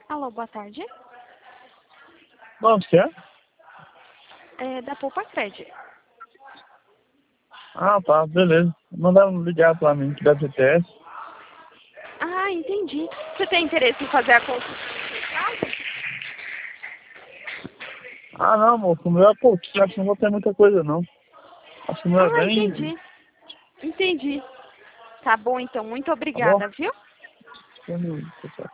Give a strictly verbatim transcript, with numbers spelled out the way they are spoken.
Alô, boa tarde. Não, você é? É da Poupa Cred. Ah, tá, beleza. Mandaram ligar pra mim, que da G T S. Ah, entendi. Você tem interesse em fazer a conta? Ah, não, moço, o meu é pouquinho, acho que não vou ter muita coisa, não. Acho que o meu é Ah, bem... entendi. Entendi. Tá bom, então. Muito Tá bom? obrigada, viu? Tá bom.